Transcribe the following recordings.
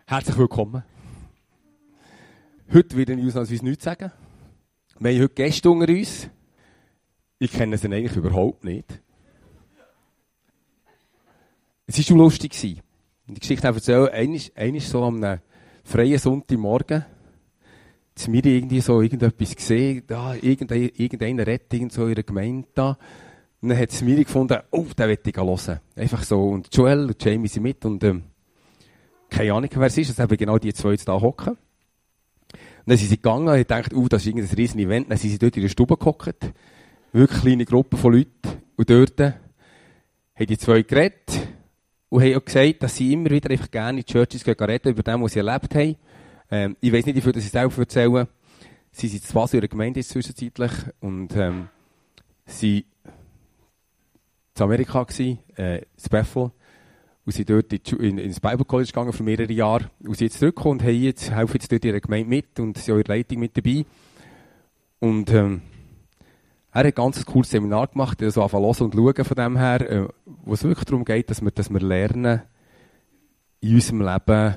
Herzlich willkommen. Heute werde ich ausnahmsweise nichts sagen. Wir haben heute Gäste unter uns. Ich kenne sie eigentlich überhaupt nicht. Es war schon lustig. Die Geschichte erzählen, einmal so am freien Sonntagmorgen, dass wir irgendwie so irgendetwas gesehen, da, irgendeiner redet irgend so in einer Gemeinde da. Und dann hat es mir gefunden, oh, den will ich hören. Einfach so. Und Joel und Jamie sind mit und keine Ahnung, wer es ist. Es haben genau die zwei jetzt da hocken. Und dann sind sie gegangen und haben gedacht, das ist irgendein riesen Event. Dann sind sie dort in der Stube gehockt. Wirklich kleine Gruppe von Leuten. Und dort haben die zwei geredet und haben auch gesagt, dass sie immer wieder einfach gerne in die Churches reden über das, was sie erlebt haben. Ich weiss nicht, wie viel sie selber erzählen. Sie sind zu Basel in der Gemeinde zwischenzeitlich und sie in Amerika gsi, in Bethel. Und sind dort ins Bible College gegangen für mehrere Jahre. Und sind jetzt zurückgekommen und helfen jetzt dort in der Gemeinde mit und sind auch in der Leitung mit dabei. Und er hat ein ganz cooles Seminar gemacht, also anfangen hören und schauen von dem her, wo es wirklich darum geht, dass wir lernen, in unserem Leben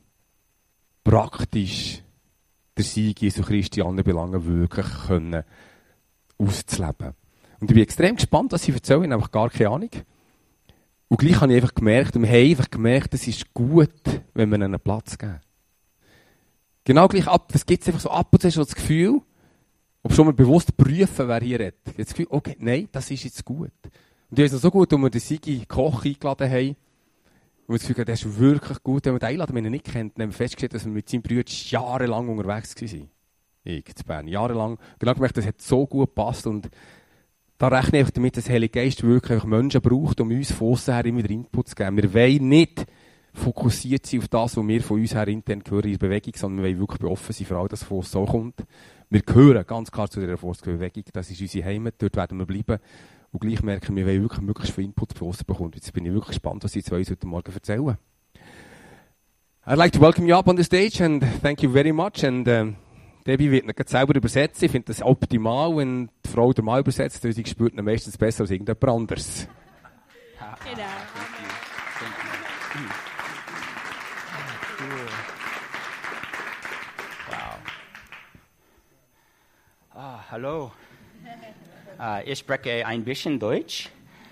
praktisch den Sieg Jesu Christi in anderen Belangen wirklich können auszuleben. Und ich bin extrem gespannt, was sie erzählen, ich habe einfach gar keine Ahnung. Und gleich habe ich einfach gemerkt, wir haben einfach gemerkt, es ist gut, wenn wir ihnen einen Platz geben. Genau gleich das gibt es einfach so ab und zu schon das Gefühl, ob schon mal bewusst prüfen, wer hier redet. Jetzt das Gefühl, okay, nein, das ist jetzt gut. Und ich weiß noch so gut, als wir den Sigi Koch eingeladen haben, und wir das Gefühl haben, das ist wirklich gut, wenn wir den einladen, wenn er ihn nicht kennt, dann haben wir festgestellt, dass wir mit seinem Bruder jahrelang unterwegs waren. Ich in Bern, jahrelang. Genau gemerkt, das hat so gut gepasst und da rechne ich damit, dass der Heilige Geist wirklich einfach Menschen braucht, um uns von aussen her immer wieder Input zu geben. Wir wollen nicht fokussiert sein auf das, was wir von uns her intern hören in der Bewegung, sondern wir wollen wirklich offen sein für all das, was so kommt. Wir gehören ganz klar zu dieser Bewegung, das ist unsere Heimat, dort werden wir bleiben. Und gleich merken wir, wollen wirklich möglichst viel Input von aussen bekommen. Jetzt bin ich wirklich gespannt, was Sie zwei uns heute Morgen erzählen. I'd like to welcome you up on the stage and thank you very much. And, Debbie wird nicht selber übersetzen. Ich finde das optimal, wenn die Frau der Mann übersetzt, weil sie spürt ihn meistens besser als irgendjemand anderes. Genau. Wow. Hallo. Ich spreche ein bisschen Deutsch.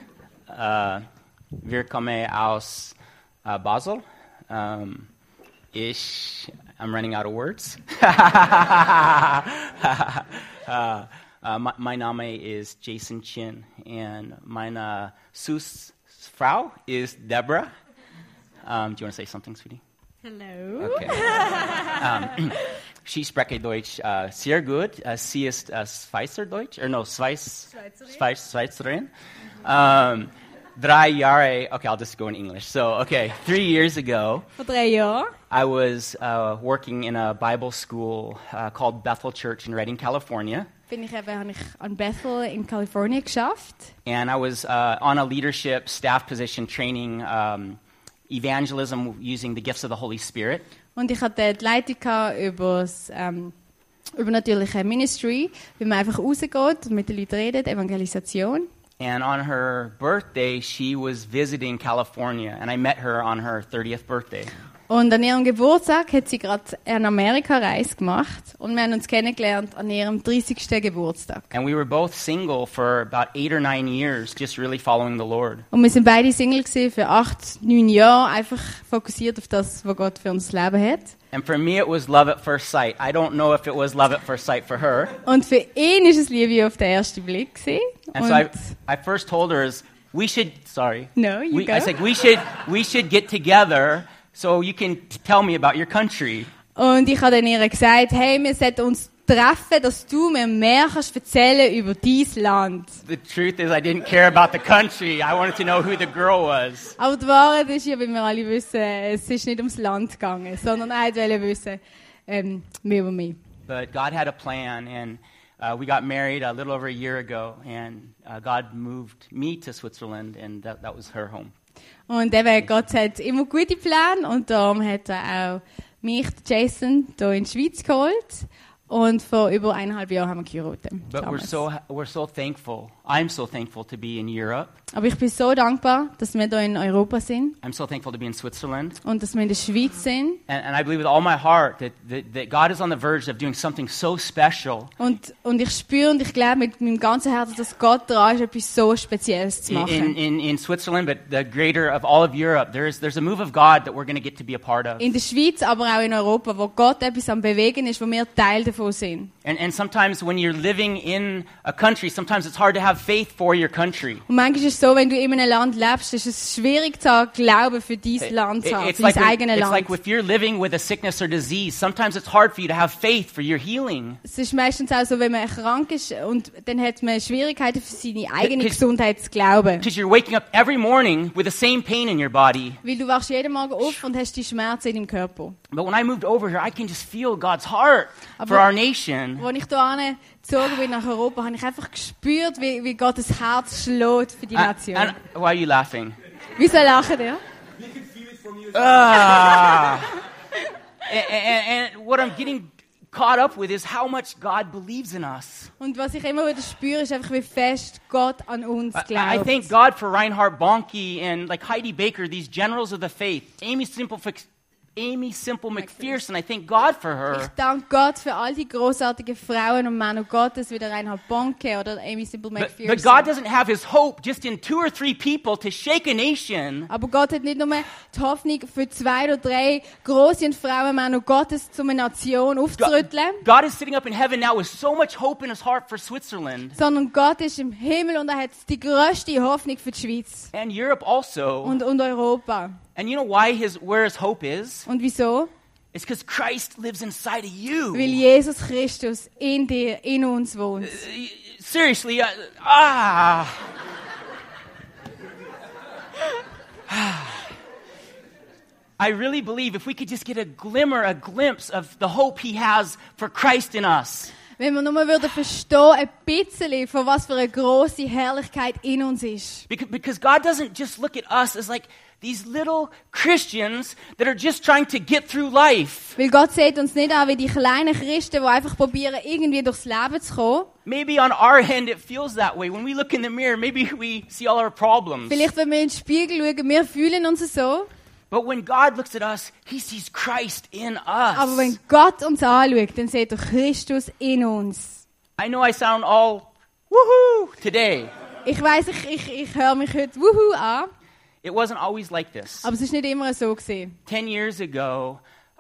Wir kommen aus Basel. I'm running out of words. My Name is Jason Chin, and meine Frau is Deborah. Do you want to say something, sweetie? Hello. Okay. She spricht Deutsch sehr gut. Sie ist Schweizerdeutsch, Schweizerin. 3 Jahre, okay, I'll just go in English. So, okay, 3 years ago, Vor 3 Jahren I was working in a Bible school called Bethel Church in Redding, California. habe ich an Bethel in Kalifornien geschafft. And I was on a leadership staff position training evangelism using the gifts of the Holy Spirit. Und ich hatte die Leitung über das übernatürliche Ministry, wie man einfach rausgeht und mit den Leuten redet, Evangelisation. And on her birthday, she was visiting California, and I met her on her 30th birthday. Und an ihrem Geburtstag hat sie gerade eine Amerika-Reise gemacht und wir haben uns kennengelernt an ihrem 30. Geburtstag. And we were both single for about 8 or 9 years, just really following the Lord. Und wir sind beide Single gewesen für 8, 9 Jahre, einfach fokussiert auf das, was Gott für uns Leben hat. And for me, it was love at first sight. I don't know if it was love at first sight for her. Und für ihn ist es Liebe auf den ersten Blick gewesen. And so I first told her, we should, sorry. No, you go. I said, we should get together so you can tell me about your country. Und ich habe dann ihr gesagt, hey, wir sollten uns treffen, dass du mir mehr kannst erzählen über dein Land. The truth is, I didn't care about the country. I wanted to know who the girl was. Aber die Wahrheit ist ja, wie wir alle wissen, es ist nicht ums Land gegangen, sondern er wollte wissen, mehr über mich. But God had a plan, and we got married a little over a year ago, and God moved me to Switzerland, and that was her home. Und eben, Gott hat immer gute Pläne und darum hat er auch mich, Jason, hier in die Schweiz geholt. Und vor über 1,5 Jahren haben wir geheiratet. But we're so thankful I'm so thankful to be in Europe. Aber ich bin so dankbar, dass wir hier in Europa sind I'm so thankful to be in Switzerland. und dass wir in der Schweiz sind. And I believe with all my heart that God is on the verge of doing something so special Und ich spüre und ich glaube mit meinem ganzen Herzen, dass Gott dran ist, etwas so Spezielles zu machen. in Switzerland, but the greater of all of Europe. There's a move of God that we're going to get to be a part of. In der Schweiz, aber auch in Europa, wo Gott etwas am Bewegen ist, wo wir Teil davon sind. And sometimes when you're living in a country, sometimes it's hard to have faith for your country. Und manchmal ist es so, wenn du in einem Land lebst, ist es schwierig zu haben, Glauben für dein Land zu haben, für dein eigenes it's Land. like if you're living with a sickness or disease, sometimes it's hard for you to have faith for your healing. Es ist meistens auch so, wenn man krank ist und dann hat man Schwierigkeiten für seine eigene Because- Gesundheit zu glauben. Because you're waking up every morning with the same pain in your body. Weil du wachst jeden Morgen auf und hast die Schmerzen in deinem Körper. But when I moved over here, I can just feel God's heart for Aber- our nation. Als ich hier gezogen bin nach Europa, habe ich einfach gespürt, wie Gottes Herz schlägt für die Nation. And why are you laughing? Wieso lachen ihr? And what I'm getting caught up with is how much God believes in us. Und was ich immer wieder spüre, ist einfach, wie fest Gott an uns I glaubt. thank God for Reinhard Bonnke and like Heidi Baker, these generals of the faith. Amy Simple McPherson, I thank God for Ich her. danke Gott für all die großartigen Frauen und Männer Gottes, wie der Reinhard Bonnke oder Amy Simple But God McPherson. doesn't have his hope just in 2 or 3 people to shake a nation. Aber Gott hat nicht nur die Hoffnung für 2 oder 3 große Frauen, Männer Gottes, zu einer Nation aufzurütteln, God is sitting up in heaven now with so much hope in his heart for Switzerland sondern Gott ist im Himmel und er hat die grösste Hoffnung für die Schweiz and Europe also. und Europa. And you know why where his hope is? Und wieso? It's because Christ lives inside of you. Weil Jesus Christus in dir, in uns wohnt. Seriously, I really believe if we could just get a glimpse of the hope he has for Christ in us. Wenn wir nur würden verstehen, ein bisschen, von was für eine grosse Herrlichkeit in uns ist. Because God doesn't just look at us as like these little Christians that are just trying to get through life. Weil Gott sieht uns nicht an wie die kleinen Christen, die einfach probieren, irgendwie durchs Leben zu kommen. Maybe on our end it feels that way. When we look in the mirror, maybe we see all our problems. Vielleicht, wenn wir in den Spiegel schauen, wir fühlen uns so. But when God looks at us, he sees Christ in us. Aber wenn Gott uns anschaut, dann sieht er Christus in uns. I know I sound all woohoo today. Ich weiss, ich höre mich heute wuhu an, It wasn't always like this. aber es ist nicht immer so gewesen. 10 years ago,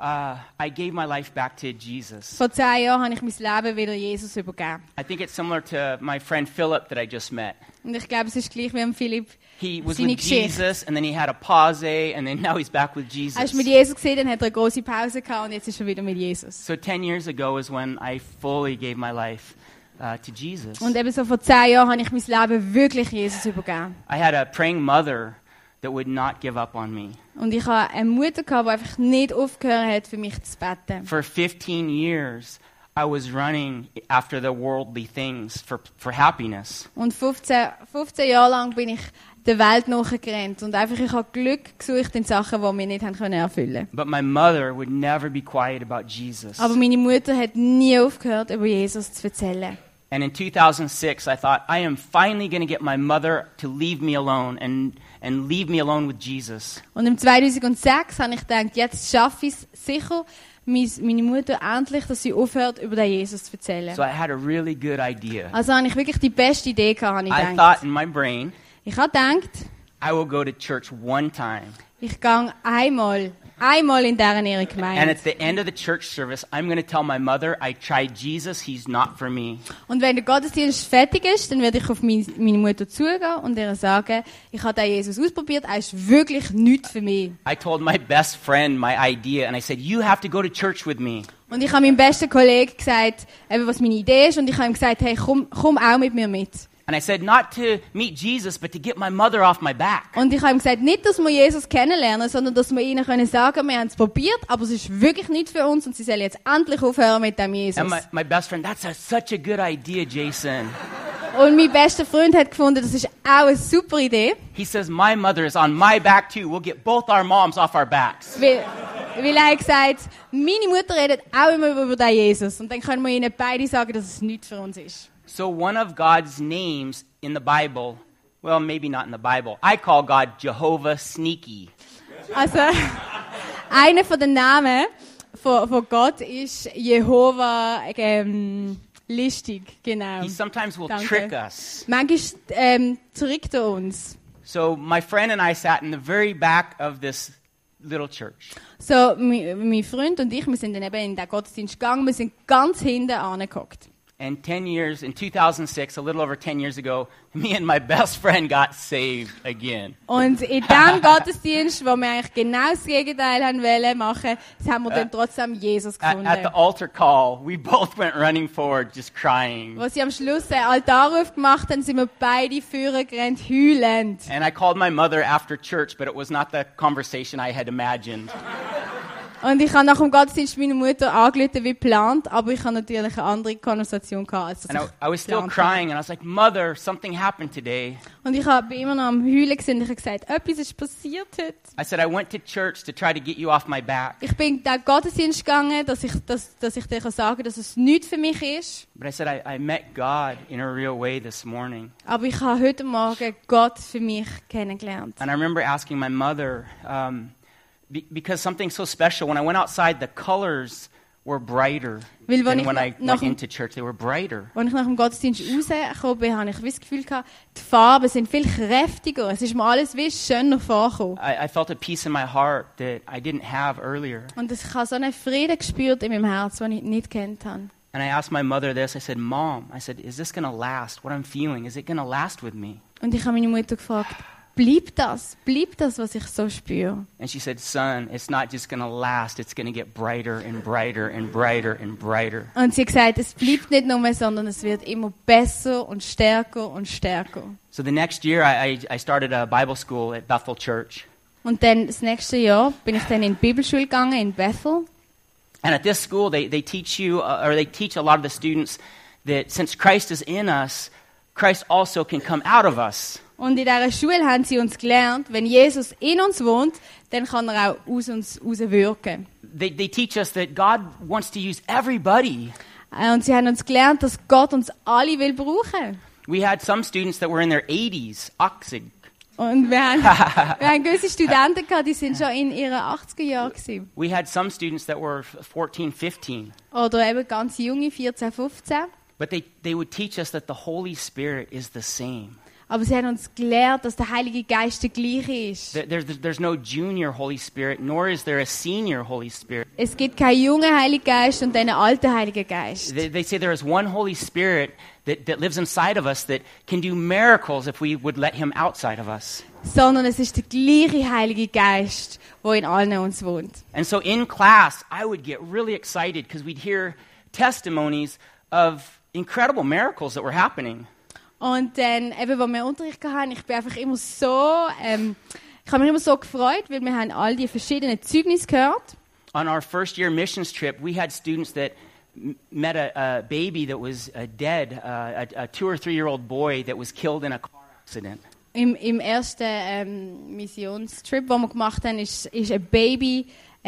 I gave my life back to Jesus. Vor 10 Jahren habe ich mein Leben wieder Jesus übergeben. I think it's similar to my friend Philip that I just met. Und ich glaube, es ist gleich wie am Philipp He was seine with Geschichte. Jesus, and then he had a pause, and then now he's back with Er ist Jesus. mit Jesus gesehen, dann hat er eine große Pause gehabt und jetzt ist er wieder mit Jesus. So 10 years ago is when I fully gave my life to Jesus. Und eben so vor 10 Jahren habe ich mein Leben wirklich Jesus übergeben. I had a praying mother that would not give up on me. Und ich habe eine Mutter gehabt, die einfach nicht aufgehört hat, für mich zu beten. For 15 years, I was running after the worldly things for happiness. Und 15 Jahre lang bin ich der Welt nachgerannt und einfach ich habe Glück gesucht in Sachen, die wir nicht haben können erfüllen. But my mother would never be quiet about Jesus. Aber meine Mutter hat nie aufgehört, über Jesus zu erzählen. And in 2006, I thought, I am finally going to get my mother to leave me alone and leave me alone with Jesus. Und im 2006 habe ich gedacht, jetzt schaffe ich es sicher, meine Mutter endlich, dass sie aufhört, über den Jesus zu erzählen. So I had a really good idea. Also habe ich wirklich die beste Idee gehabt, habe ich I gedacht. thought in my brain, Ich habe gedacht, I will go to church one time. ich gehe einmal in deren ihre And Gemeinde. at the end of the church service, I'm going to tell my mother, I tried Jesus, he's not for me. Und wenn der Gottesdienst fertig ist, dann werde ich auf meine Mutter zugehen und ihr sagen, ich habe den Jesus ausprobiert, er ist wirklich nichts für mich. I told my best friend my idea, and I said, you have to go to church with me. Und ich habe meinem besten Kollegen gesagt, eben, was meine Idee ist, und ich habe ihm gesagt, hey, komm auch mit mir mit. And I said, not to meet Jesus, but to get my mother off my back. Und ich habe ihm gesagt, nicht, dass wir Jesus kennenlernen, sondern dass wir ihnen können sagen, wir haben es probiert, aber es ist wirklich nicht für uns und sie sollen jetzt endlich aufhören mit dem Jesus. And my best friend, that's such a good idea, Jason. Und mein bester Freund hat gefunden, das ist auch eine super Idee, He says, my mother is on my back too. We'll get both our moms off our backs. weil er hat gesagt, meine Mutter redet auch immer über den Jesus und dann können wir ihnen beide sagen, dass es nichts für uns ist. So one of God's names in the Bible, well, maybe not in the Bible, I call God Jehovah Sneaky. Also, einer von den Namen von Gott ist Jehova listig, genau. He sometimes will Danke. trick us. Manchmal trickt er uns. So my friend and I sat in the very back of this little church. So, mein Freund und ich, wir sind dann eben in den Gottesdienst gegangen, wir sind ganz hinten angeguckt. And in 2006, a little over 10 years ago, me and my best friend got saved again. Und in diesem Gottesdienst, wo wir eigentlich genau das Gegenteil haben wollen machen, haben wir dann trotzdem Jesus gefunden. At the altar call, we both went running forward, just crying. Als sie am Schluss den Altarruf gemacht haben, sind wir beide vorgerannt, heulend. And I called my mother after church, but it was not the conversation I had imagined. Und ich habe nach dem Gottesdienst meine Mutter angerufen wie geplant, aber ich habe natürlich eine andere Konversation gehabt, als das And I was still geplant habe. crying, and I was like, Mother, something happened today. Und ich bin immer noch am Heulen gewesen und ich habe gesagt, etwas ist passiert heute. I said, I went to church to try to get you off my back. Ich bin in den Gottesdienst gegangen, dass ich dir sagen kann, dass es nichts für mich ist. But I said, I met God in a real way this morning. Aber ich habe heute Morgen Gott für mich kennengelernt. And I remember asking my mother, because something so special, when I went outside, the colors were brighter Weil than when I went into church. They were brighter. Als ich nach dem Gottesdienst rausgekommen bin, habe ich das Gefühl gehabt, die Farben sind viel kräftiger. Es ist mir alles wie schöner vorgekommen. I felt a peace in my heart that I didn't have earlier. Und ich habe so einen Frieden gespürt in meinem Herz, den ich nicht kennt habe. And I asked my mother this. I said, Mom, is this going to last? What I'm feeling, is it going to last with me? Und ich habe meine Mutter gefragt, bleibt das, was ich so spüre? And she said, Son, it's not just going to last. It's going to get brighter and brighter and brighter and brighter. Und sie hat gesagt, es bleibt nicht nur, sondern es wird immer besser und stärker und stärker. So the next year, I started a Bible school at Bethel Church. Und dann das nächste Jahr bin ich dann in die Bibelschule gegangen, in Bethel. And at this school, they teach you, or they teach a lot of the students that since Christ is in us, Christ also can come out of us. Und in dieser Schule haben sie uns gelernt, wenn Jesus in uns wohnt, dann kann er auch aus uns wirken. They teach us that God wants to use everybody. Und sie haben uns gelernt, dass Gott uns alle will brauchen. We had some students that were in their 80s, Oxig. Und wir haben gewisse Studenten gehabt, die sind schon in ihren 80er Jahren gewesen. We had some students that were 14, 15. Oder eben ganz junge, 14, 15. But they would teach us that the Holy Spirit is the same. Aber sie haben uns gelehrt, dass der Heilige Geist der gleiche ist. There's no junior Holy Spirit, nor is there a senior Holy Spirit. Es gibt keinen jungen Heiligen Geist und einen alten Heiligen Geist. They say there is one Holy Spirit that lives inside of us that can do miracles if we would let him outside of us. Sondern es ist der gleiche Heilige Geist, der in allen uns wohnt. And so in class, I would get really excited because we'd hear testimonies of incredible miracles that were happening. Und dann, eben, als wir Unterricht hatten, ich bin einfach immer so, ich habe mich immer so gefreut, weil wir haben all die verschiedenen Zeugnisse gehört. On our first year missions trip, we had students that met a baby that was dead, a 2 or 3 year old boy that was killed in a car accident. Im ersten Missionstrip, den wir gemacht haben, ist ein Baby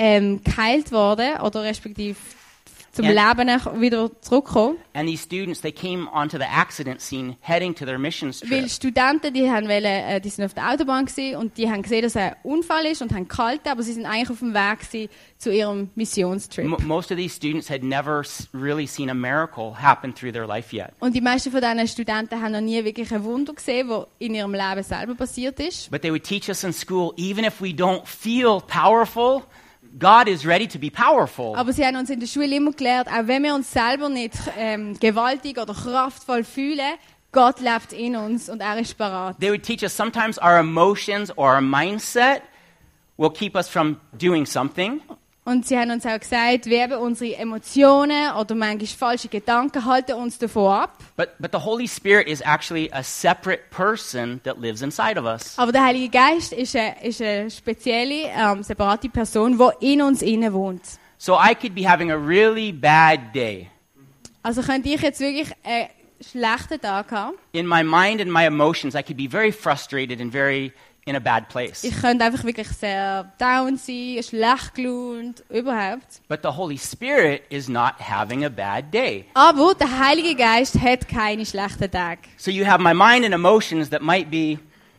geheilt worden, oder respektive zum Leben wieder zurückgekommen. And these students, they came onto the accident scene heading to their missions Weil trip. Studenten, die sind auf der Autobahn gewesen und die haben gesehen, dass es ein Unfall ist und haben gehalten, aber sie sind eigentlich auf dem Weg gewesen zu ihrem Missionstrip. Most of these students had never really seen a miracle happen through their life yet. Und die meisten von diesen Studenten haben noch nie wirklich ein Wunder gesehen, das in ihrem Leben selber passiert ist. But they would teach us in school, even if we don't feel powerful, God is ready to be powerful. Aber sie haben uns in der Schule immer gelehrt, auch wenn wir uns selber nicht gewaltig oder kraftvoll fühlen, Gott lebt in uns und er ist parat. They would teach us sometimes our emotions or our mindset will keep us from doing something. Und sie haben uns auch gesagt, wie eben unsere Emotionen oder manchmal falsche Gedanken halten uns davon ab. But the Holy Spirit is actually a separate person that lives inside of us. Aber der Heilige Geist ist eine spezielle, separate Person, die in uns innen wohnt. So I could be having a really bad day. Also könnte ich jetzt wirklich schlechten Tag haben. In my mind and my emotions, I could be very frustrated and very in a bad place. Ich könnte einfach wirklich sehr down sein, schlecht gelaunt, überhaupt. But the Holy Spirit is not having a bad day. Aber der Heilige Geist hat keine schlechten Tage. So you have my mind and emotions that might be,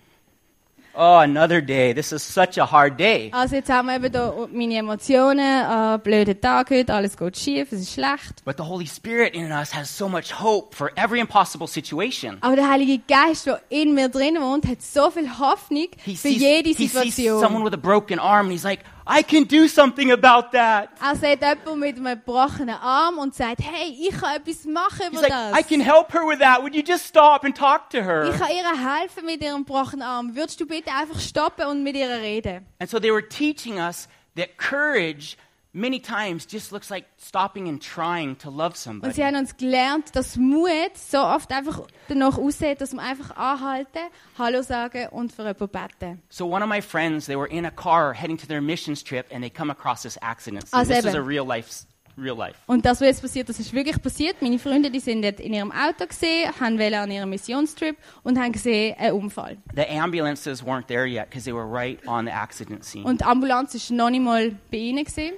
oh, another day. This is such a hard day. Also jetzt haben wir eben da meine Emotionen, blöder Tag heute, alles geht schief, es ist schlecht. But the Holy Spirit in us has so much hope for every impossible situation. Aber der Heilige Geist, der in mir drin wohnt, hat so viel Hoffnung für jede he sees someone Situation. with a broken arm and he's like, I can do something about that. Er sieht jemanden mit einem gebrochenen Arm und sagt, hey, ich kann etwas machen He's über like, das. I can help her with that. Would you just stop and talk to her? Ich kann ihr helfen mit ihrem gebrochenen Arm. Würdest du bitte einfach stoppen und mit ihr reden? And so they were teaching us that courage many times just looks like stopping and trying to love Und somebody. sie haben uns gelernt, dass Mut so oft einfach danach aussieht, dass wir einfach anhalten, Hallo sagen und für jemanden beten. So one of my friends, they were in a car heading to their missions trip and they come across this accident. So Also this is eben. a real life. Und das, was jetzt passiert, das ist wirklich passiert. Meine Freunde, die sind dort in ihrem Auto gesehen, haben an ihrem Missionstrip und haben gesehen, einen Unfall. The ambulances weren't there yet because they were right on the accident scene. Und die Ambulanz ist noch nicht mal bei ihnen gewesen.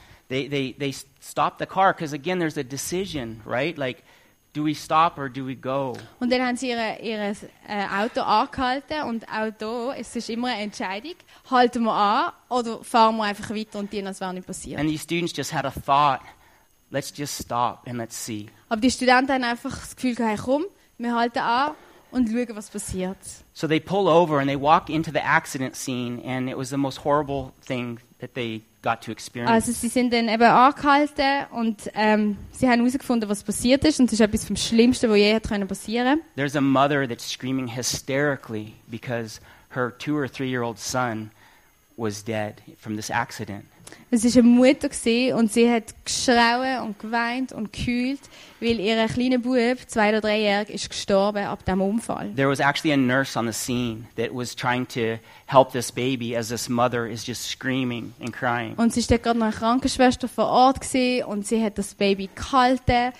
They stopped the car because again there's a decision, right? Like, do we stop or do we go? Und dann haben sie ihr Auto angehalten und auch da, es ist immer eine Entscheidung, halten wir an oder fahren wir einfach weiter und tun, als wäre nicht passiert. And these students just had a thought, let's just stop and let's see. Aber die Studenten haben einfach das Gefühl gehabt, hey, komm, wir halten an und schauen, was passiert. So they pull over and they walk into the accident scene and it was the most horrible thing that they got to experience. Also sie sind dann eben angehalten und sie haben herausgefunden, was passiert ist und es ist etwas vom Schlimmsten, was je hätte passieren können. There's a mother that's screaming hysterically because her 2 or 3 year old son was dead from this accident. Es war eine Mutter gewesen, und sie hat geschrauen und geweint und gekühlt, weil ihr kleiner Bub, 2- oder 3-jährig, ist gestorben ab diesem Unfall. There was actually a nurse on the scene that was trying to help this baby as this mother is just screaming and crying. Und sie war gerade noch eine Krankenschwester vor Ort gewesen, und sie hat das Baby gehalten,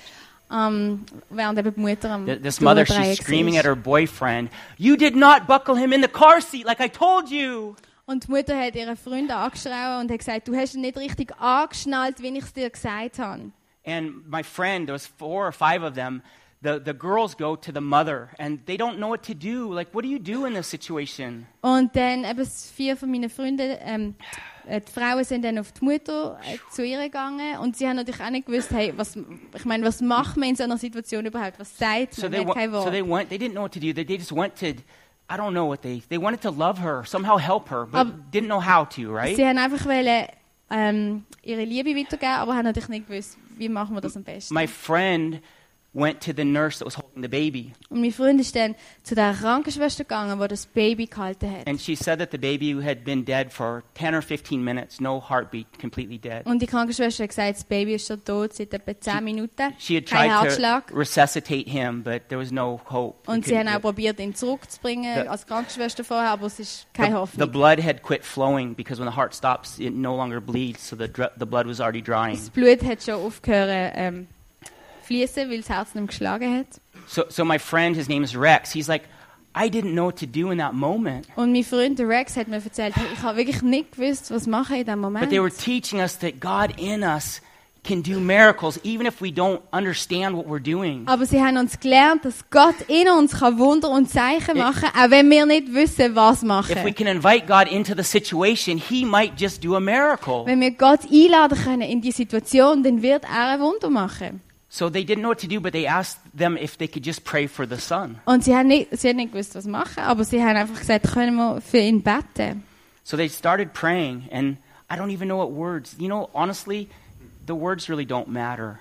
während eben die Mutter am This mother, she's screaming at her boyfriend, "You did not buckle him in the car seat like I told you." Und die Mutter hat ihren Freund angeschrien und hat gesagt, du hast ihn nicht richtig angeschnallt, wie ich es dir gesagt habe. And my friend, there was 4 or 5 of them, the girls go to the mother and they don't know what to do. Like, what do you do in this situation? Und dann eben 4 von meinen Freunden, die Frauen sind dann auf die Mutter zu ihr gegangen und sie haben natürlich auch nicht gewusst, hey, was macht man in so einer Situation überhaupt? Was sagt man? Man hat kein Wort. They didn't know what to do. They just went to, I don't know what they wanted to love her, somehow help her, but didn't know how to, right? Sie haben einfach wollen, ihre Liebe weitergeben, aber haben natürlich nicht gewusst, wie machen wir das am besten. My friend went to the nurse that was holding the baby. Und mein Freund ist dann zu der Krankenschwester gegangen, die das Baby gehalten hat. And she said that the baby had been dead for 10 or 15 minutes, no heartbeat, completely dead. Und die Krankenschwester hat gesagt, das Baby ist schon tot seit etwa 10 Minuten. She had Kein tried to Herzschlag. resuscitate him, but there was no hope. Und They sie haben couldn't auch do it. probiert, ihn zurückzubringen The- als Krankenschwester vorher, aber es ist keine The Hoffnung. blood had quit flowing because when the heart stops, it no longer bleeds, so the blood was already drying. Das Blut hat schon aufgehört fließen, weil das Herz nicht mehr geschlagen hat. So my friend, his name is Rex, he's like, I didn't know what to do in that moment. Und mein Freund der Rex hat mir erzählt, hey, ich habe wirklich nicht gewusst, was machen in diesem Moment. But they were teaching us that God in us can do miracles even if we don't understand what we're doing. Aber sie haben uns gelernt, dass Gott in uns kann Wunder und Zeichen machen, auch wenn wir nicht wissen, was machen. If we can invite God into the situation, he might just do a miracle. Wenn wir Gott einladen können in die Situation, dann wird er ein Wunder machen. So they didn't know what to do, but they asked them if they could just pray for the son. Und sie haben nicht gewusst, was machen, aber sie haben einfach gesagt, können wir für ihn beten. So they started praying, and I don't even know what words. You know, honestly, the words really don't matter.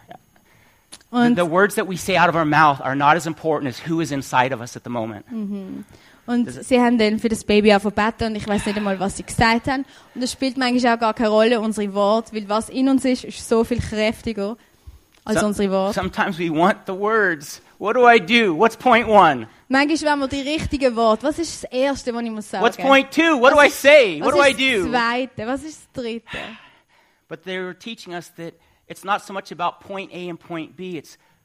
Und, The words that we say out of our mouth are not as important as who is inside of us at the moment. und sie haben dann für das Baby auch beten und ich weiß nicht einmal, was sie gesagt haben. Und das spielt manchmal auch gar keine Rolle, unsere Worte, weil was in uns ist so viel kräftiger als unsere Worte. Sometimes we want the words. What do I do? What's point 1? Manchmal wollen wir die richtigen Worte. Was ist das Erste, was ich muss sagen? What's point 2? What do I say? What Was do I ist das do? Zweite? Was ist das Dritte? But they were teaching us that it's not so much about point A and point B. It's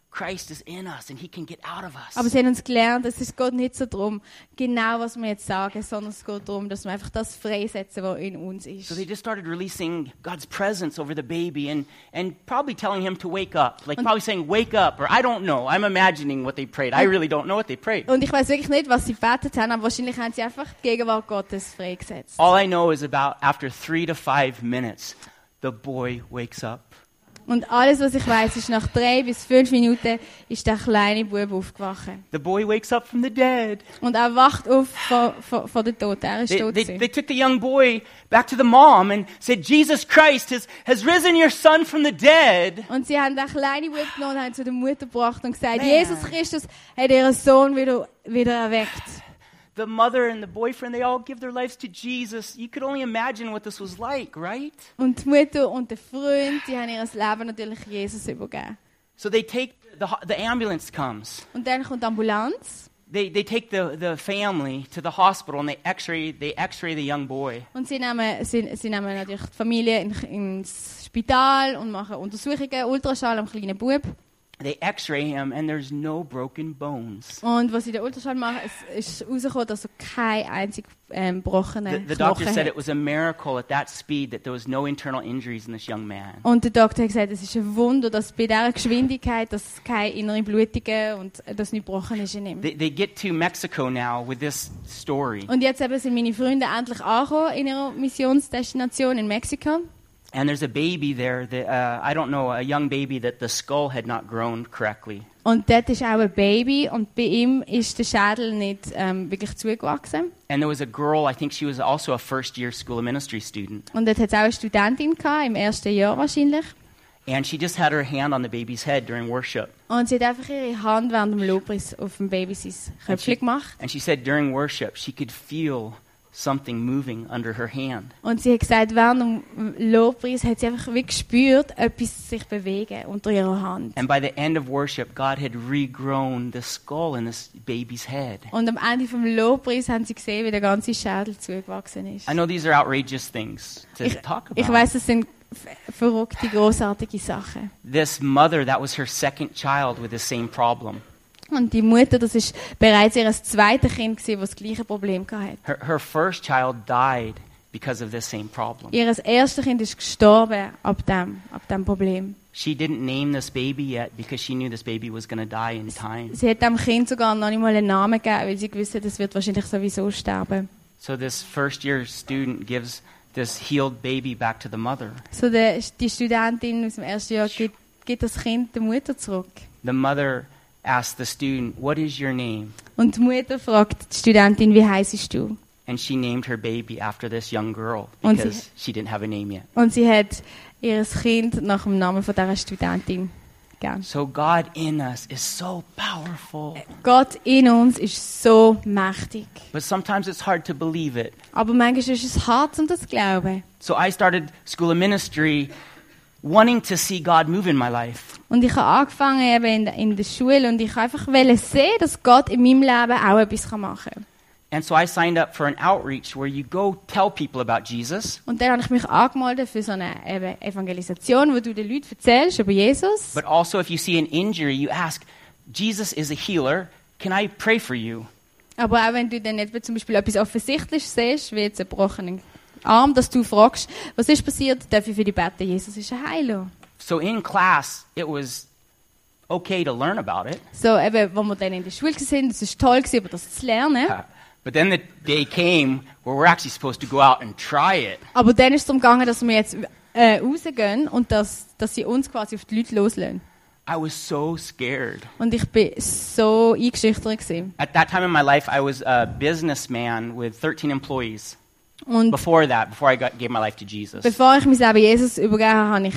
Christ is in us and he can get out of us. Aber sie haben uns gelernt, es geht nicht so darum, genau was wir jetzt sagen, sondern es geht darum, dass wir einfach das freisetzen, was in uns ist. So they just started releasing God's presence over the baby and probably telling him to wake up. Like probably saying, wake up, or I don't know. I'm imagining what they prayed. I really don't know what they prayed. Und ich weiß wirklich nicht, was sie gebetet haben, aber wahrscheinlich haben sie einfach die Gegenwart Gottes freigesetzt. All I know is about after 3 to 5 minutes, the boy wakes up. Und alles, was ich weiß, ist, nach 3 bis 5 Minuten ist der kleine Bub aufgewacht. The boy wakes up from the dead. Und er wacht auf von den Toten. Er ist tot. They took the young boy back to the mom and said, Jesus Christ has risen your son from the dead. Und sie haben den kleinen Bub genommen und haben zu der Mutter gebracht und gesagt, Man. Jesus Christus hat ihren Sohn wieder erweckt. The mother and the boyfriend, they all give their lives to Jesus. You could only imagine what this was like, right? Und die Mutter und der Freund, die haben ihr Leben natürlich Jesus übergeben. So they take, the ambulance comes. Und dann kommt die Ambulanz. They take the family to the hospital and they x-ray the young boy. Und sie nehmen natürlich die Familie ins Spital und machen Untersuchungen, Ultraschall am kleinen Bub. They x-ray him and there's no broken bones. Und was sie den Ultraschall machen, ist herausgekommen, dass er kein einzig gebrochener The doctor Knochen said hat. it was a miracle at that speed that there was no internal injuries in this young man. Und der Doktor hat gesagt, es ist ein Wunder, dass bei dieser Geschwindigkeit, dass keine innere Blutungen und dass nicht gebrochen ist in ihm. They get to Mexico now with this story. Und jetzt eben sind meine Freunde endlich angekommen in ihrer Missionsdestination in Mexiko. And there's a baby there that, I don't know, a young baby that the skull had not grown correctly. Und dort ist auch ein Baby und bei ihm ist der Schädel nicht wirklich zugewachsen. And there was a girl, I think she was also a first-year School of Ministry student. Und dort hat es auch eine Studentin gehabt, im ersten Jahr wahrscheinlich. And she just had her hand on the baby's head during worship. Und sie hat einfach ihre Hand während dem Lobpreis auf dem Baby sein Köpfchen gemacht. And she said during worship she could feel something moving under her hand. Und sie hat gesagt, während dem Lobpreis hat sie einfach wie gespürt, etwas sich bewegen unter ihrer Hand. And by the end of worship, God had regrown the skull in this baby's head. Und am Ende vom Lobpreis haben sie gesehen, wie der ganze Schädel zugewachsen ist. I know these are outrageous things to talk Ich about. weiss, das sind verrückte, großartige Sachen. This mother, that was her second child with the same problem. Und die Mutter, das ist bereits ihr zweites Kind gewesen, das das gleiche Problem hatte. Her first child died because of this same problem. Ihr erstes Kind ist gestorben ab dem Problem. She didn't name this baby yet because she knew this baby was going to die in time. Sie hat dem Kind sogar noch nicht mal einen Namen gegeben, weil sie gewusst hat, es wird wahrscheinlich sowieso sterben. So this first-year student gives this healed baby back to the mother. So die Studentin aus dem ersten Jahr gibt das Kind der Mutter zurück. The mother asked the student, "What is your name?" Und die Mutter fragt die Studentin, wie heisst du? And she named her baby after this young girl Und because she didn't have a name yet. Und sie hat ihr Kind nach dem Namen von dieser Studentin gegeben. So God in us is so powerful. Gott in uns ist so mächtig. But sometimes it's hard to believe it. Aber manchmal ist es hart, um das zu glauben. So I started School of Ministry wanting to see God move in my life. Und ich habe angefangen eben in der Schule und ich einfach wollte sehen, dass Gott in meinem Leben auch etwas machen kann. And so I signed up for an outreach where you go tell people about Jesus. Und dann habe ich mich angemeldet für so eine Evangelisation, wo du den Leuten erzählst über Jesus. But also if you see an injury, you ask, Jesus is a healer. Can I pray for you? Aber auch wenn du dann etwa zum Beispiel etwas Offensichtliches siehst, wie jetzt einen gebrochenen Arm, dass du fragst, was ist passiert, darf ich für dich beten, Jesus ist ein Heiler. So in class, it was okay to learn about it. So eben, wo wir dann in der Schule waren, es war toll, über das zu lernen. But then the day came where we're actually supposed to go out and try it. Aber dann ist es darum gegangen, dass wir jetzt rausgehen und dass sie uns quasi auf die Leute loslassen. I was so scared. Und ich bin so eingeschüchtert gewesen. At that time in my life, I was a businessman with 13 employees. Und Before I gave my life to Jesus. bevor ich mein Leben Jesus übergeben habe, habe ich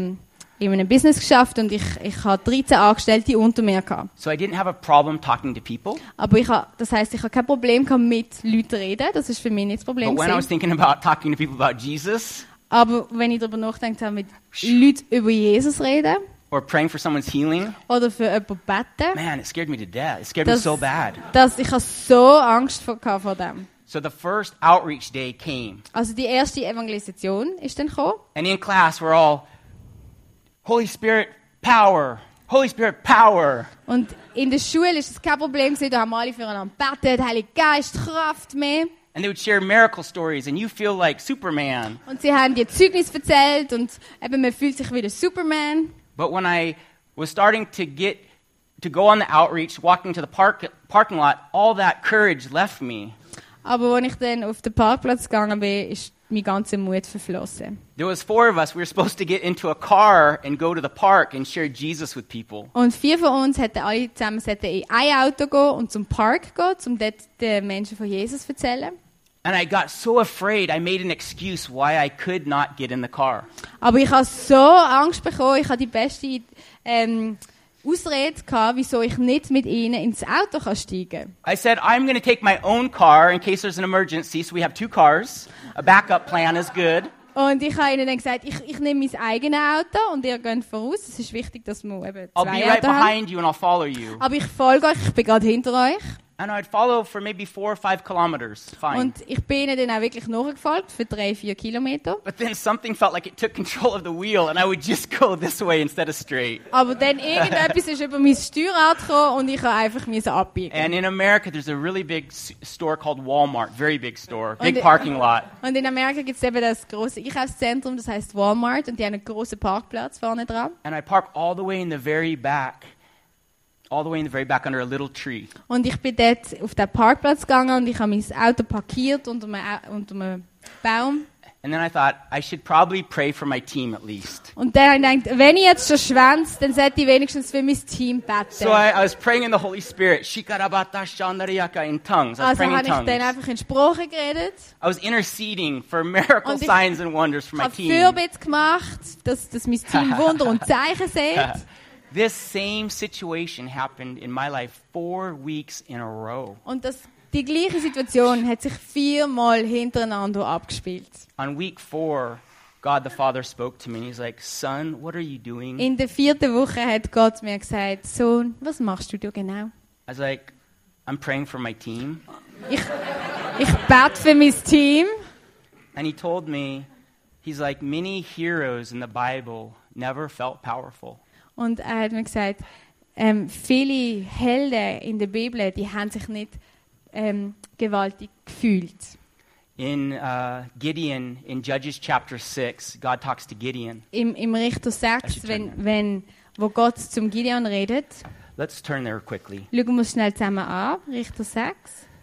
in einem Business geschafft und ich hatte 13 Angestellte unter mir gehabt. So I didn't have a problem talking to people. Aber das heisst, ich habe kein Problem gehabt, mit Leuten zu reden. Das ist für mich nicht das Problem But when I was gewesen. thinking about talking to people about Jesus Aber wenn ich darüber nachgedacht habe, mit Leuten über Jesus reden or praying for someone's healing, oder für jemanden beten, man, it scared me to death. It scared me so bad. ich habe so Angst vor dem. So the first outreach day came. Also die erste Evangelisation ist dann gekommen. And in class, we're all, Holy Spirit, power. Holy Spirit, power. Und in der Schule ist es kein Problem gewesen, da haben alle füreinander gebetet, Heiliger Geist, Kraft mehr. And they would share miracle stories, and you feel like Superman. Und sie haben ihr Zeugnis erzählt und eben man fühlt sich wie der Superman. But when I was starting to go on the outreach, walking to the parking lot, all that courage left me. Aber als ich dann auf den Parkplatz gegangen bin, ist mein ganzer Mut verflossen. There was 4 of us. We were supposed to get into a car and go to the park and share Jesus with people. Und 4 von uns hätten alle zusammen in ein Auto gehen und zum Park gehen, um dort den Menschen von Jesus zu erzählen. And I got so afraid, I made an excuse why I could not get in the car. Aber ich habe so Angst bekommen, ich hatte die beste Ausrede gehabt, wieso ich nicht mit ihnen ins Auto steigen kann. I said, I'm going to take my own car in case there's an emergency, so we have 2 cars. A backup plan is good. Und ich habe ihnen dann gesagt, ich nehme mein eigenes Auto und ihr geht voraus. Es ist wichtig, dass wir eben I'll 2 be right Autos haben. behind you and I'll follow you. Aber ich folge euch, ich bin gerade hinter euch. And I'd follow for maybe 4 or 5 kilometers. Fine. Und ich bin ihnen dann auch wirklich nachgefolgt für 3-4 Kilometer. But then something felt like it took control of the wheel and I would just go this way instead of straight. Aber dann irgendetwas ist über mein Steuerrad gekommen und ich habe einfach abbiegen. And in America, there's a really big store called Walmart. Very big store. Big Und- parking lot. Und in Amerika gibt es eben das große Einkaufszentrum, das heißt Walmart, und die haben einen großen Parkplatz vorne dran. And I park all the way in the very back. All the way in the very back under a little tree. Und ich bin dort auf den Parkplatz gegangen und ich habe mein Auto parkiert unter einem Baum. And then I thought, I should probably pray for my team at least. Und dann habe ich gedacht, wenn ich jetzt schon schwänze, dann sollte ich wenigstens für mein Team beten. So I was praying in the Holy Spirit. Shikarabata shandariyaka in tongues. I was Also praying in habe ich dann tongues. einfach in Sprache geredet. I was interceding for miracle Und ich signs and wonders for my habe team. Fürbitte gemacht, dass mein Team Wunder und Zeichen sieht. This same situation happened in my life 4 weeks in a row. Und die gleiche Situation hat sich 4-mal hintereinander abgespielt. On week 4, God the Father spoke to me and he's like, son, what are you doing? In der 4. Woche hat Gott mir gesagt, Sohn, was machst du da genau? I was like, I'm praying for my team. Ich bete für mein Team. And he told me, he's like, many heroes in the Bible never felt powerful. Und er hat mir gesagt, viele Helden in der Bibel, die haben sich nicht gewaltig gefühlt. In Gideon, in Judges chapter 6, God talks to Gideon. Im Richter 6, wo Gott zum Gideon redet, Let's turn there quickly. schauen wir es schnell zusammen an, Richter 6.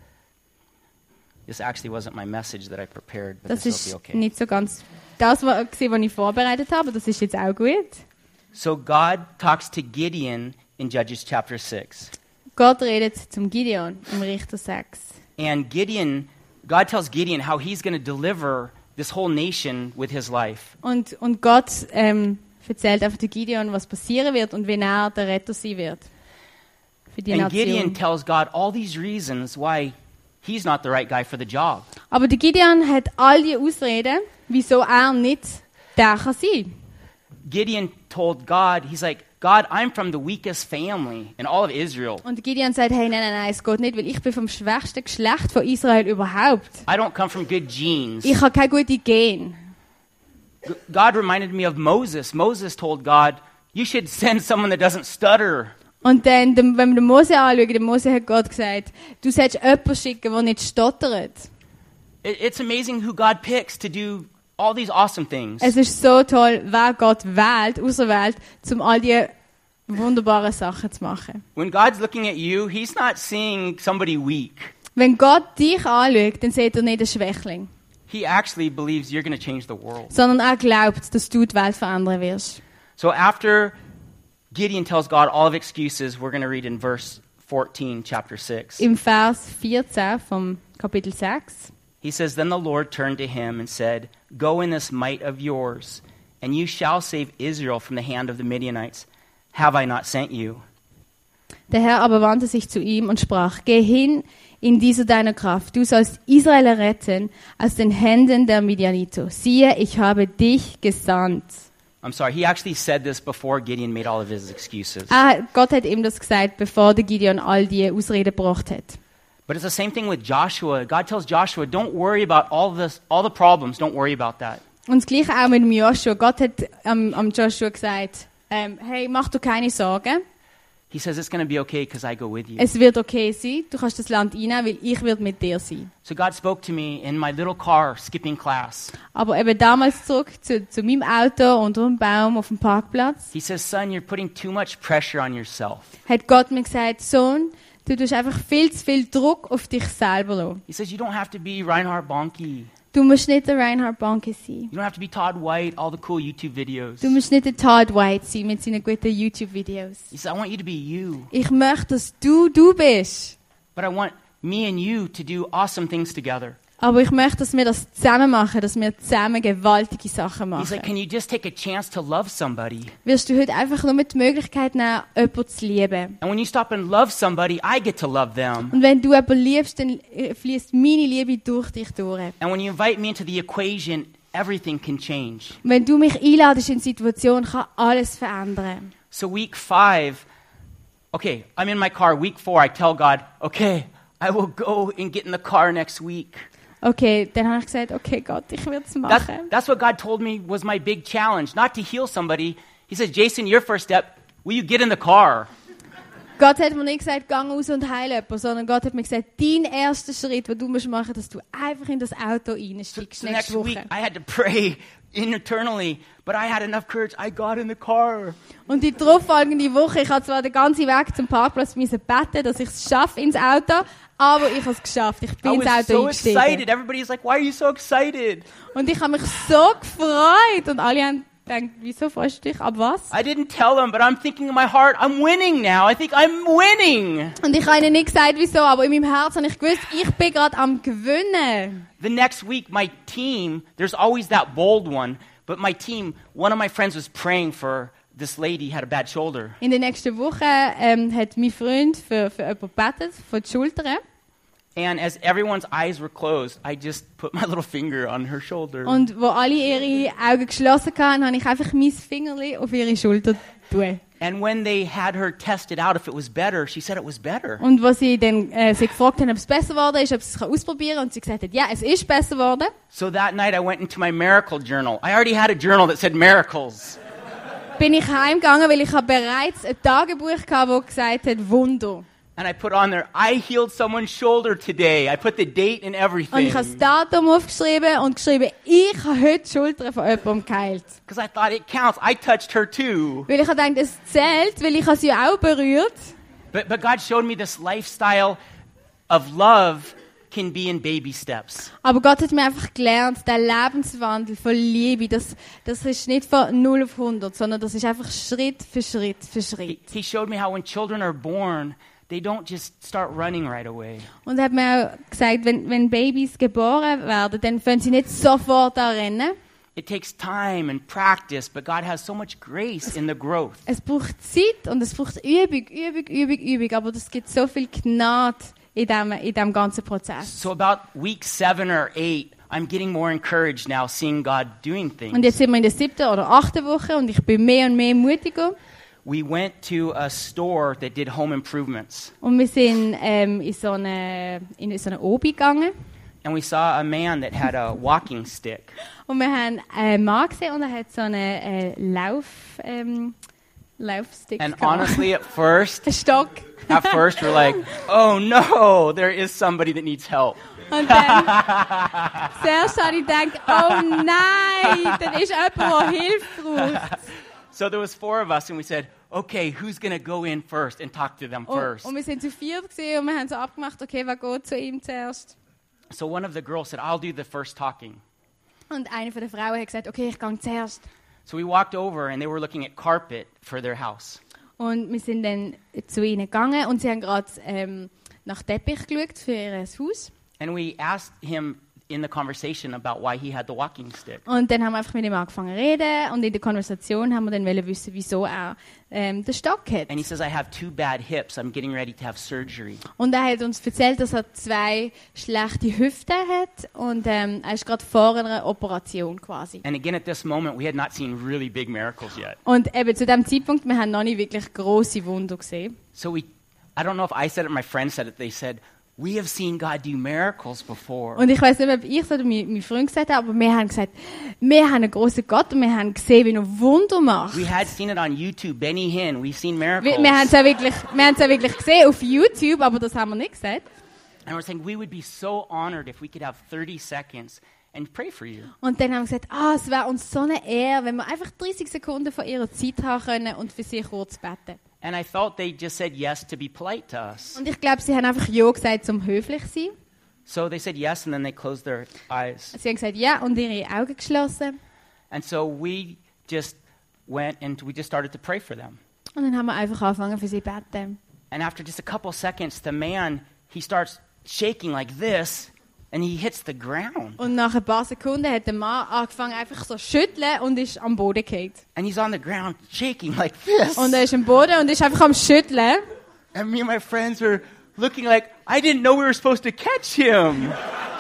This actually wasn't my message that I prepared, but Das this ist will be okay. nicht so ganz das, was ich vorbereitet habe, das ist jetzt auch gut. So God talks to Gideon in Judges chapter 6. Gott redet zum Gideon im Richter 6. And God tells Gideon how he's going to deliver this whole nation with his life. Und Gott erzählt einfach der Gideon, was passieren wird und wie er der Retter sein wird. Für die And Gideon Nation. tells God all these reasons why he's not the right guy for the job. Aber der Gideon hat all die Ausreden, wieso er nicht der kann sein. Gideon told God, he's like, God, I'm from the weakest family in all of Israel. Und Gideon sagt, hey, nein, es geht nicht, weil ich bin vom schwächsten Geschlecht von Israel überhaupt. I don't come from good genes. Ich habe keine gute Gen. God reminded me of Moses. Moses told God, you should send someone that doesn't stutter. Und dann, wenn wir den Mose anschauen, der Mose hat Gott gesagt, du sollst jemanden schicken, der nicht stottert. It's amazing who God picks to do all these awesome things. Es ist so toll, wer Gott wählt, auserwählt, um all die wunderbaren Sachen zu machen. When God's looking at you, he's not seeing somebody weak. Wenn Gott dich anschaut, dann sieht er nicht einen Schwächling, He actually believes you're going to change the world. sondern er glaubt, dass du die Welt verändern wirst. So after Gideon tells God all of excuses, we're going to read in verse 14, chapter 6. Im Vers 14 vom Kapitel 6. He says, Then the Lord turned to him and said, Go in this might of yours, and you shall save Israel from the hand of the Midianites. Have I not sent you? Der Herr aber wandte sich zu ihm und sprach, geh hin in dieser deiner Kraft, du sollst Israel retten aus den Händen der Midianiter. Siehe, ich habe dich gesandt. I'm sorry, he actually said this before Gideon made all of his excuses. Gott hat ihm das gesagt, bevor der Gideon all die Ausreden gebracht hat. But it's the same thing with Joshua. God tells Joshua, don't worry about all the problems, don't worry about that. Und das Gleiche auch mit dem Joshua. Gott hat am Joshua gesagt, hey, mach dir keine Sorgen. He says, it's going to be okay because I go with you. Es wird okay sein. Du kannst das Land einnehmen, weil ich werde mit dir sein. So God spoke to me in my little car skipping class. Aber eben damals zurück zu meinem Auto unter einem Baum auf dem Parkplatz. He says, son, you're putting too much pressure on yourself. Hat Gott mir gesagt, Sohn, du tust einfach viel zu viel Druck auf dich selber lassen. He says, you don't have to be Reinhard Bonnke. Du musst nicht der Reinhard Bonnke sein. You don't have to be Todd White, all the cool YouTube videos. Du musst nicht der Todd White sein mit seinen guten YouTube-Videos. He says, I want you to be you. Ich möchte, dass du bist. But I want me and you to do awesome things together. Aber ich möchte, dass wir das zusammen machen, dass wir zusammen gewaltige Sachen He's like, machen. can you just take a chance to love somebody? Wirst du heute einfach nur die Möglichkeit nehmen, jemanden zu lieben. And when you stop and love somebody, I get to love them. Und wenn du jemanden liebst, dann fließt meine Liebe durch dich durch. And when you invite me into the equation, everything can change. Und wenn du mich einladest in die Situation, kann alles verändern. So week 5, okay, I'm in my car. Week 4, I tell God, okay, I will go and get in the car next week. Okay, dann habe ich gesagt, okay Gott, ich werde es machen. That's what God told me was my big challenge, not to heal somebody. He says, Jason, your first step, will you get in the car? Gott hat mir nicht gesagt, geh raus und heile jemanden, sondern Gott hat mir gesagt, dein erster Schritt, den du machen musst, dass du einfach in das Auto reinsteigst So nächste next week, Woche. I had to pray internally, but I had enough courage. I got in the car. Und die darauffolgende Woche, ich habe zwar den ganzen Weg zum Parkplatz müssen beten, dass ich es schaffe ins Auto, aber ich habe es geschafft. Ich bin I ins was Auto so eingestiegen. excited. Everybody's like, why are you so excited? Und ich habe mich so gefreut. Und alle haben gedacht, wieso freust du dich? Ab was? I didn't tell them, but I'm thinking in my heart, I'm winning now. I think I'm winning. Und ich habe ihnen nicht gesagt, wieso, aber in meinem Herzen habe ich gewusst, ich bin gerade am Gewinnen. The next week, my team, there's always that bold one, but my team, one of my friends was praying for this lady who had a bad shoulder. In der nächsten Woche hat mein Freund für jemanden gebetet, von den Schultern. And as everyone's eyes were closed, I just put my little finger on her shoulder. Und wo alle ihre Augen geschlossen hatten, habe ich einfach mein Fingerli auf ihre Schulter getan. And when they had her tested out if it was better, she said it was better. Und als sie dann sie gefragt haben, ob es besser geworden ist, ob sie es ausprobieren kann, und sie gesagt hat, ja, es ist besser geworden. So that night I went into my miracle journal. I already had a journal that said miracles. Bin ich heimgegangen, weil ich habe bereits ein Tagebuch gehabt, das gesagt hat, Wunder. And I put on there, I healed someone's shoulder today. I put the date and Und everything. ich habe das Datum aufgeschrieben und geschrieben, ich habe heute die Schulter von jemandem geheilt. Because I thought it counts. I touched her too. Weil ich habe gedacht, es zählt, weil ich habe sie auch berührt. But God showed me this lifestyle of love can be in baby steps. Aber Gott hat mir einfach gelernt, der Lebenswandel von Liebe, das ist nicht von 0 auf 100, sondern das ist einfach Schritt für Schritt für Schritt. He showed me how when children are born, they don't just start running right away. Und er hat mir auch gesagt, wenn Babys geboren werden, dann fangen sie nicht sofort an rennen. It takes time and practice, but God has so much grace in the growth. Es braucht Zeit und es braucht Übung, aber es gibt so viel Gnade in dem ganzen Prozess. So about week 7 or 8, I'm getting more encouraged now seeing God doing Und things. jetzt sind wir in der 7. oder 8. Woche und ich bin mehr und mehr mutiger. We went to a store that did home improvements, Und wir sind in so eine Obi gegangen. and we saw a man that had a walking stick. Und wir haben einen Mann gesehen und er hat so einen Laufstick And gehabt. honestly, at first Stock. we're like, oh no, there is somebody that needs help. Und dann, zuerst habe ich gedacht, oh nein, dann ist jemand, der Hilfe braucht. So there was 4 of us, and we said, okay, who's going to go in first and talk to them first? Und wir sind zu 4 gewesen und wir haben so abgemacht, okay, wer geht zu ihm zuerst? So one of the girls said, I'll do the first talking. Und eine von den Frauen hat gesagt, okay, ich gehe zuerst. So we walked over, and they were looking at carpet for their house. Und wir sind dann zu ihnen gegangen und sie haben gerade nach Teppich geschaut für ihr Haus. And we asked him in the conversation about why he had the walking stick. Und dann haben wir einfach mit ihm angefangen zu reden und in der Konversation haben wir dann wissen, wieso er den Stock hat. And he says, I have 2 bad hips. I'm getting ready to have surgery. Und er hat uns erzählt, dass er 2 schlechte Hüften hat und er ist gerade vor einer Operation quasi. And again, at this moment, we had not seen really big miracles yet. Und eben zu dem Zeitpunkt, wir haben noch nicht wirklich grosse Wunder gesehen. So I don't know if I said it or my friend said it, they said, we have seen God do miracles before. Und ich weiß nicht, ob ich es oder mein Freund gesagt habe, aber wir haben gesagt, wir haben einen großen Gott und wir haben gesehen, wie er Wunder macht. We had seen it on YouTube, Benny Hinn. We've seen miracles. Wir haben es ja wirklich gesehen auf YouTube, aber das haben wir nicht gesagt. And we're saying we would be so honored if we could have 30 seconds and pray for you. Und dann haben wir gesagt, es wäre uns so eine Ehre, wenn wir einfach 30 Sekunden von ihrer Zeit haben können und für sie kurz beten. And I thought they just said yes to be polite to us. Und ich glaube, sie haben einfach ja gesagt, um höflich zu sein. So they said yes, and then they closed their eyes. Sie haben gesagt ja und ihre Augen geschlossen. And so we just went and we just started to pray for them. Und dann haben wir einfach angefangen, für sie zu beten. And after just a couple seconds, the man, he starts shaking like this, and he hits the ground. Und nach ein paar Sekunden hat der Mann angefangen, einfach so zu schütteln und ist am Boden gefallen. And he's on the ground shaking like this. Und er ist am Boden und ist einfach am Schütteln. And me and my friends were looking like, I didn't know we were supposed to catch him.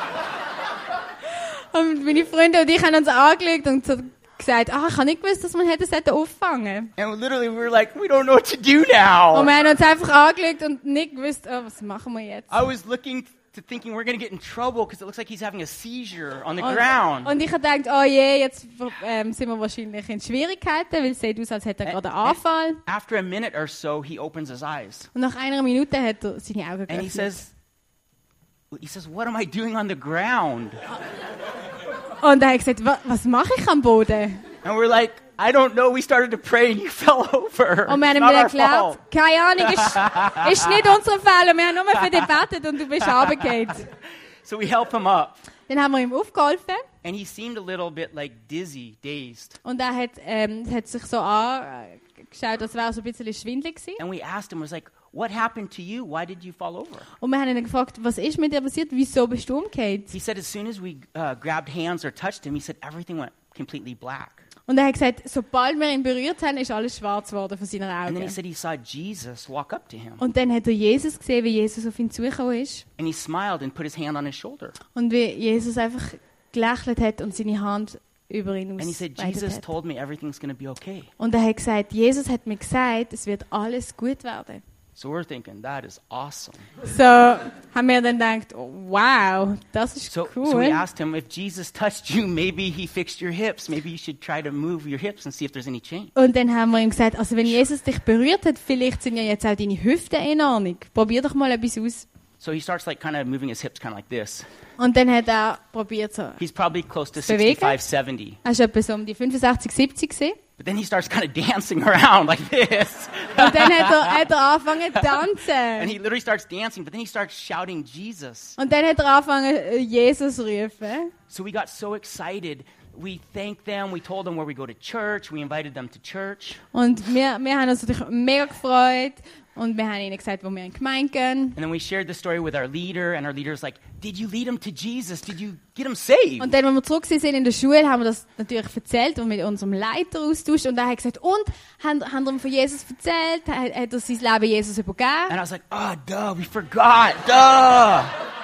Und meine Freunde und ich haben uns angeschaut und so gesagt, ich habe nicht gewusst, dass man hätte auffangen. And literally we were like, we don't know what to do now. Und wir haben uns einfach angeschaut und nicht gewusst, was machen wir jetzt. I was looking to thinking we're going to get in trouble because it looks like he's having a seizure on the ground. Und ich habe gedacht, oh je, jetzt sind wir wahrscheinlich in Schwierigkeiten, weil es sieht aus, als hätte er gerade einen Anfall. After a minute or so, he opens his eyes. Und nach einer Minute hat er seine Augen And he geöffnet. says, what am I doing on the ground? Und er hat gesagt, was mache ich am Boden? And we're like, I don't know. We started to pray and you fell over. Und wir haben ihm erklärt, keine Ahnung, ist nicht unser Fall. Wir haben nur für dich gebetet und du bist runtergefallen. So we help him up. Dann haben wir ihm aufgeholfen. And he seemed a little bit like dizzy, dazed. Und er hat sich so angeschaut, als wäre er so ein bisschen schwindelig gewesen. And we asked him, was like, what happened to you? Why did you fall over? Und wir haben ihn gefragt, was ist mit dir passiert? Wieso bist du umgekehrt? He said as soon as we grabbed hands or touched him, he said everything went completely black. Und er hat gesagt, sobald wir ihn berührt haben, ist alles schwarz geworden von seinen And then he Augen. said he saw Jesus walk up to him. Und dann hat er Jesus gesehen, wie Jesus auf ihn zugekommen ist. And he smiled and put his hand on his shoulder. Und wie Jesus einfach gelächelt hat und seine Hand über ihn And he said, ausgeweitet Jesus hat. told me everything's going to be okay. Und er hat gesagt, Jesus hat mir gesagt, es wird alles gut werden. So we're thinking, that is awesome. So haben wir dann gedacht, oh, wow, das ist So we cool. asked him, if Jesus touched you, maybe he fixed your hips. Maybe you should try to move your hips and see if there's any change. Und dann haben wir ihm gesagt, also wenn Jesus dich berührt hat, vielleicht sind ja jetzt auch deine Hüften in Ordnung. Probier doch mal etwas aus. So he starts like kind of moving his hips kind of like this. Und dann hat er probiert so. He's probably close to Bewegen? 65, 70. Er war etwa so um die 65, 70 gewesen. But then he starts kind of dancing around like this. Und dann hat er angefangen zu And tanzen. he literally starts dancing, but then he starts shouting Jesus. Und dann hat er angefangen, Jesus zu rufen. So we got so excited. We thanked them. We told them where we go to church. We invited them to church. Und wir haben uns natürlich mega gefreut. Und wir haben ihnen gesagt, wo wir in die Gemeinde gehen. And then we shared the story with our leader, and our leader's like, did you lead him to Jesus? Did you get him saved? Und dann, als wir zurück sind in der Schule, haben wir das natürlich erzählt und mit unserem Leiter austauscht. Und er hat gesagt, und, haben wir ihm von Jesus erzählt? Hat er sein Leben Jesus übergeben? And I was like, oh, duh, we forgot, duh.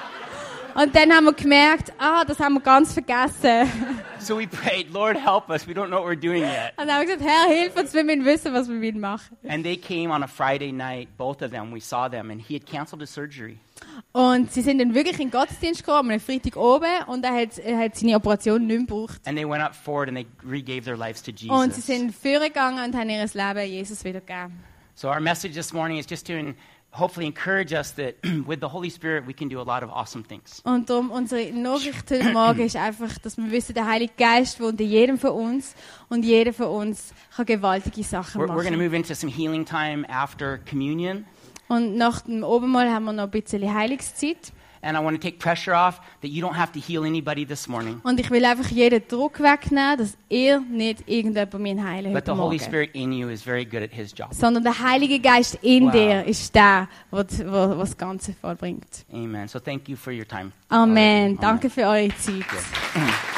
Und dann haben wir gemerkt, das haben wir ganz vergessen. So we prayed, Lord, help us. We don't know what we're doing yet. Und dann haben wir gesagt, Herr, hilf uns, wir müssen wissen, was wir machen. And they came on a Friday night, both of them. We saw them, and he had canceled his surgery. Und sie sind dann wirklich in den Gottesdienst gekommen, am Freitag oben, und er hat seine Operation nicht mehr gebraucht. And they went up forward and they regave their lives to Und sie Jesus. sind vorgegangen und haben ihr Leben Jesus wiedergegeben. So our message this morning is just to hopefully encourage us that with the Holy Spirit we can do a lot of awesome things. Und darum unsere Nachricht heute Morgen ist einfach, dass wir wissen, der Heilige Geist wohnt in jedem von uns und jeder von uns kann gewaltige Sachen We're going to machen. move into some healing time after communion. Und nach dem Obenmahl haben wir noch ein bisschen Heilungszeit. And I want to take pressure off that you don't have to heal anybody this morning. Und ich will einfach jeden Druck wegnehmen, dass ihr nicht irgendjemand heilen But heute the Holy Morgen. Spirit in you is very good at his job. Sondern der Heilige Geist in Wow. dir ist der, der das Ganze vollbringt. Amen. So thank you for your time. Amen. Danke für eure Zeit. Good.